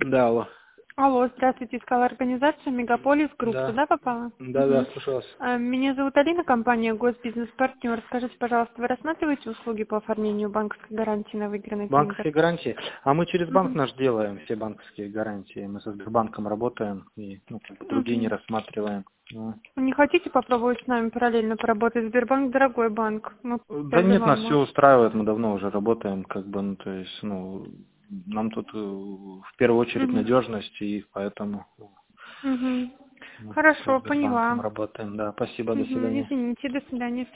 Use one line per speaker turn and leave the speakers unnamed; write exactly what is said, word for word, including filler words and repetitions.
Да, алло.
Алло, здравствуйте, искала организацию Мегаполис Групп.
Да.
Туда попала?
Да,
Мгм.
да, слушаю вас.
А, Меня зовут Алина, компания Госбизнес-партнер. Скажите, пожалуйста, вы рассматриваете услуги по оформлению банковской гарантии на выигранный тендер?
Банковские гарантии. А мы через банк
Мгм.
наш делаем все банковские гарантии. Мы со Сбербанком работаем и ну, как бы другие не
Мгм.
рассматриваем. Ну.
Не хотите попробовать с нами параллельно поработать? Сбербанк дорогой банк. Мы
Да
тогда
нет,
вам
нас все
можем.
устраивает, мы давно уже работаем, как бы, ну, то есть, ну, нам тут э, в первую очередь
Мгм.
надежность, и поэтому
Мгм.
ну, со
Хорошо,
Сбербанком
поняла.
работаем. Да, спасибо, до
Мгм.
свидания.
Извините, до свидания.